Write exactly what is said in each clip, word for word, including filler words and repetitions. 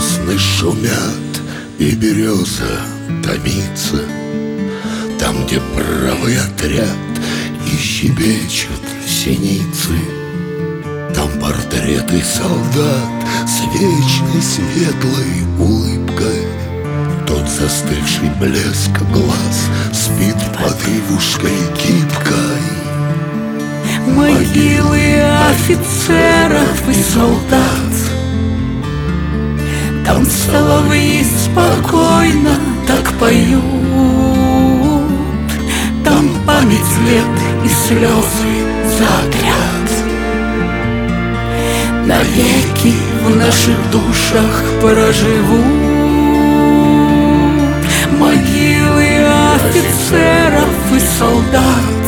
сосны шумят, и береза томится. Там, где правый отряд и щебечут синицы, там портреты солдат с вечной светлой улыбкой. Тот застывший блеск глаз спит под ивушкой гибкой. Могилы офицеров и солдат, там соловьи спокойно так поют. Там память лет и слезы за отряд. Навеки в наших душах проживут могилы офицеров и солдат.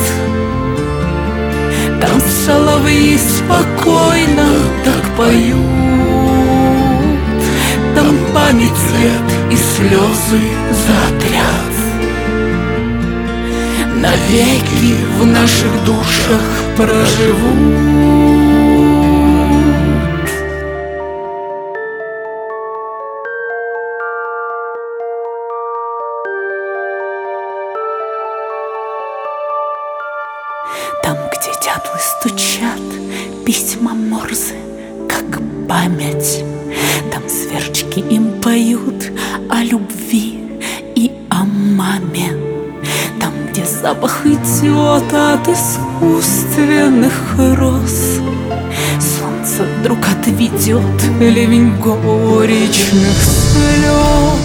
Там соловьи спокойно так поют. Там память лет и слезы за отряд. Навеки в наших душах проживут. Там, где дятлы стучат, письма Морзе, как память. Там сверчки им поют о любви и о маме. Там, где запах идет от искусственных роз, солнце вдруг отведет ливень горечных слез.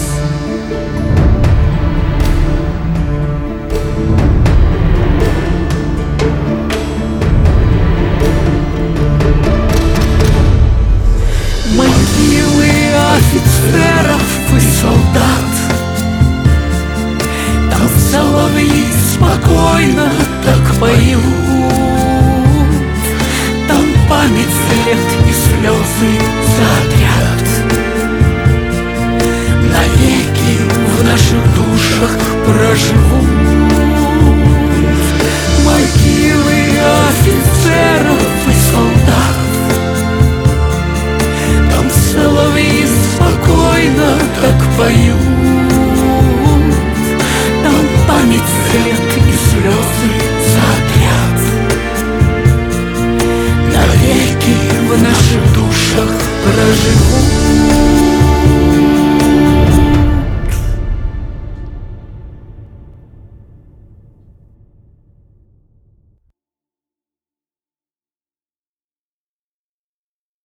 Могилы офицеров и солдат, там соловьи спокойно так поют. Там память, след и слезы за отряд. Навеки в наших душах проживут